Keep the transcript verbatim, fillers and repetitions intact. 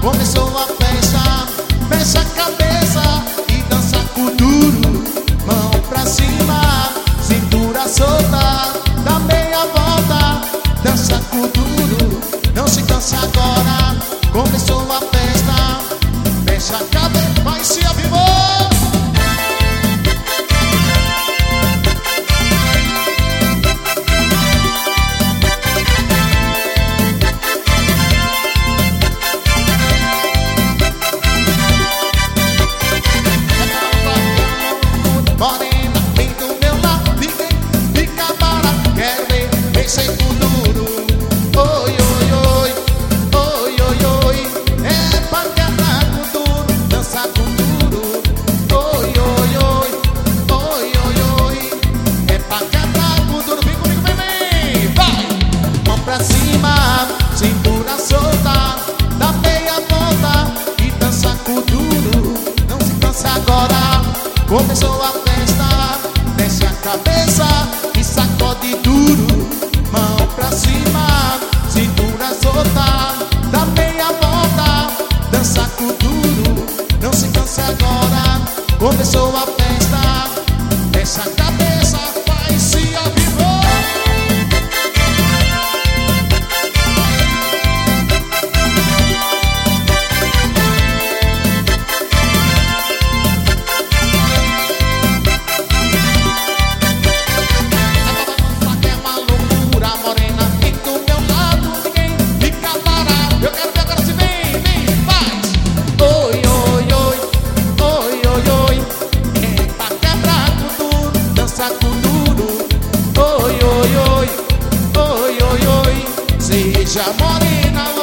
começou a festa. Mexe a cabeça e dança com duro. Mão pra cima, cintura solta, dá meia volta, dança com duro. Não se cansa agora, começou a festa. Mexe a cabeça, vai se avivou. Morena, vem do meu lado, ninguém fica barato. Quero ver, vem sem futuro. Oi, oi, oi, oi, oi, oi. É pra cantar com duro, dançar com duro. Oi, oi, oi, oi, oi, oi. É pra cantar com duro, vem comigo, vem, vem. Vai! Mão pra cima, cintura solta, dá meia volta e dança com duro. Não se cansa agora, começou a festa. Desce a cabeça e sacode duro. Mão pra cima, cintura solta, dá meia volta, dança com duro. Não se canse agora, começou a festa. Desce a cabeça, vai se avivou. Seja morena.